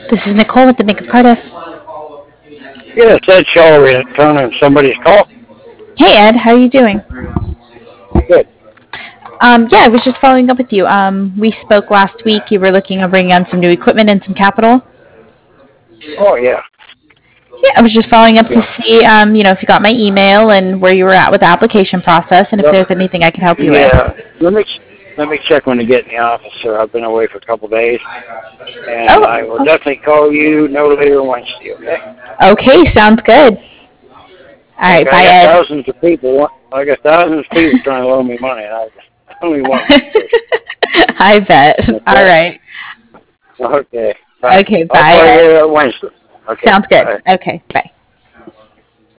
This is Nicole with the Makeup Cardiff. Yes, Ed Shaw returning somebody's call. Hey Ed, how are you doing? Good. Yeah, I was just following up with you. We spoke last week. You were looking at bringing on some new equipment and some capital. Oh, yeah. Yeah, I was just following up to Yeah. see, if you got my email and where you were at with the application process, and if Yep. there's anything I could help you with. Yeah. Let me check when to get in the office, sir. I've been away for a couple of days, and I will Oh, definitely call you no later than Wednesday, okay? okay, sounds good. All right, Okay, bye, Ed. I got thousands of people trying to loan me money, and I only want one person. I bet. All Okay? right. Okay. Bye. Okay, I'll bye, call Ed. you Wednesday. Okay. Sounds good. Bye. Okay, bye.